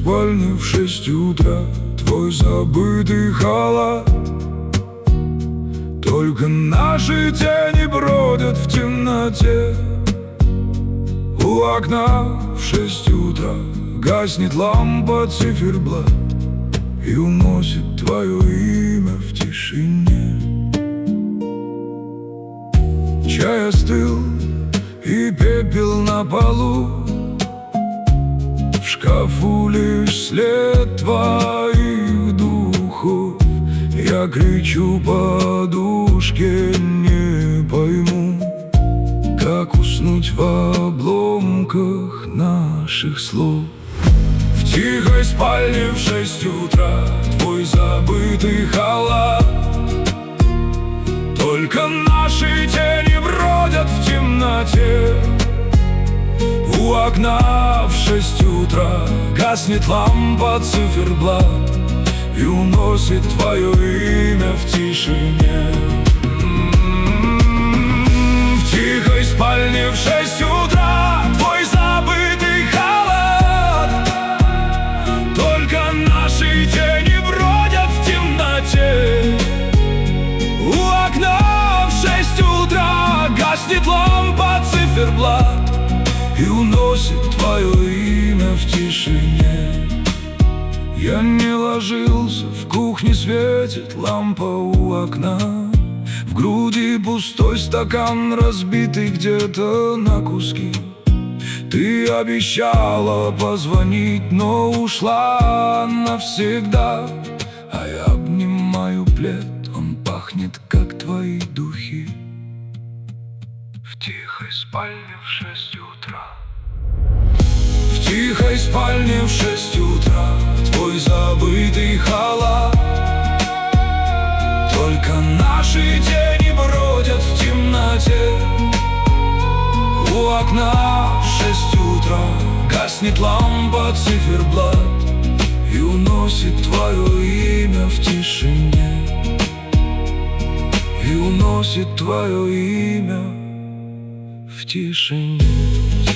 спальни в 6 утра твой забытый халат. Только наши тени бродят в темноте. У окна в 6 утра гаснет лампа циферблат и уносит твое имя в тишине. Чай остыл и пепел на полу, в шкафу лишь след твоих духов. Я кричу подушке, не пойму, как уснуть в обломках наших слов. В тихой спальне в 6 утра твой забытый халат. Только наши тени бродят в темноте. У окна в 6 утра гаснет лампа циферблат и уносит твое имя в тишине. В тихой спальне в 6 утра твой забытый халат. Только наши тени бродят в темноте. У окна в 6 утра гаснет лампа циферблат и уносит твое имя в тишине. Я не ложился, в кухне светит лампа у окна. В груди пустой стакан, разбитый где-то на куски. Ты обещала позвонить, но ушла навсегда. А я обнимаю плед, он пахнет, как твои духи. В тихой спальне в 6 утра. В тихой спальне в 6 утра твой забытый халат. Только наши тени бродят в темноте. У окна в 6 утра гаснет лампа циферблат и уносит твое имя в тишине. И уносит твое имя в тишине.